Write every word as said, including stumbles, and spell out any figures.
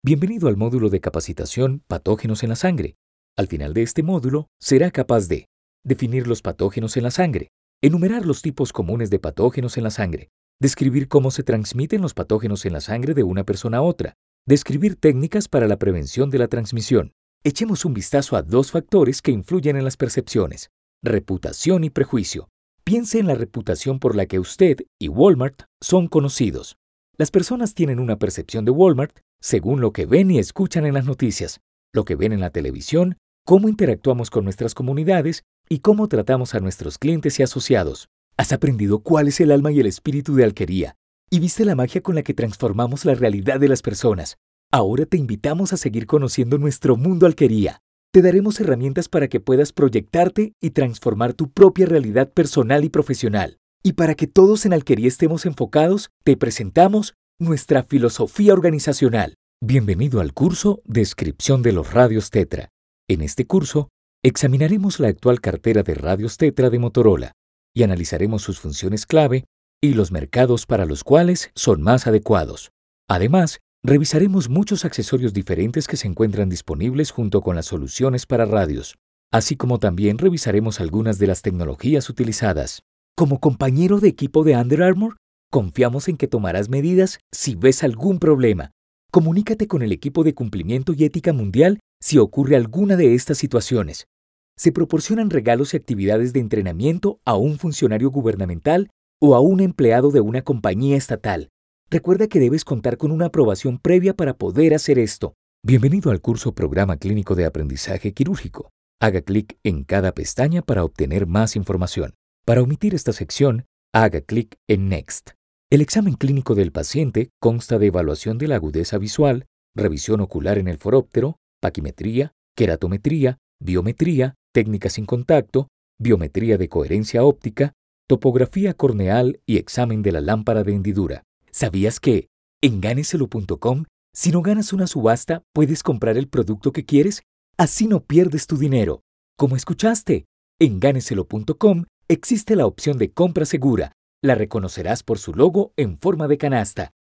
Bienvenido al módulo de capacitación Patógenos en la sangre. Al final de este módulo, será capaz de definir los patógenos en la sangre, enumerar los tipos comunes de patógenos en la sangre, describir cómo se transmiten los patógenos en la sangre de una persona a otra, describir técnicas para la prevención de la transmisión. Echemos un vistazo a dos factores que influyen en las percepciones: reputación y prejuicio. Piense en la reputación por la que usted y Walmart son conocidos. Las personas tienen una percepción de Walmart según lo que ven y escuchan en las noticias, lo que ven en la televisión, cómo interactuamos con nuestras comunidades y cómo tratamos a nuestros clientes y asociados. ¿Has aprendido cuál es el alma y el espíritu de Alquería? ¿Y viste la magia con la que transformamos la realidad de las personas? Ahora te invitamos a seguir conociendo nuestro mundo Alquería. Te daremos herramientas para que puedas proyectarte y transformar tu propia realidad personal y profesional. Y para que todos en Alquería estemos enfocados, te presentamos nuestra filosofía organizacional. Bienvenido al curso Descripción de los radios Tetra. En este curso, examinaremos la actual cartera de radios Tetra de Motorola y analizaremos sus funciones clave y los mercados para los cuales son más adecuados. Además, revisaremos muchos accesorios diferentes que se encuentran disponibles junto con las soluciones para radios, así como también revisaremos algunas de las tecnologías utilizadas. Como compañero de equipo de Under Armour, confiamos en que tomarás medidas si ves algún problema. Comunícate con el equipo de cumplimiento y ética mundial si ocurre alguna de estas situaciones. Se proporcionan regalos y actividades de entrenamiento a un funcionario gubernamental o a un empleado de una compañía estatal. Recuerda que debes contar con una aprobación previa para poder hacer esto. Bienvenido al curso Programa Clínico de Aprendizaje Quirúrgico. Haga clic en cada pestaña para obtener más información. Para omitir esta sección, haga clic en Next. El examen clínico del paciente consta de evaluación de la agudeza visual, revisión ocular en el foróptero, paquimetría, queratometría, biometría, técnica sin contacto, biometría de coherencia óptica, topografía corneal y examen de la lámpara de hendidura. ¿Sabías que en gáneselo punto com, si no ganas una subasta, puedes comprar el producto que quieres? Así no pierdes tu dinero. Como escuchaste, en gáneselo punto com existe la opción de compra segura. La reconocerás por su logo en forma de canasta.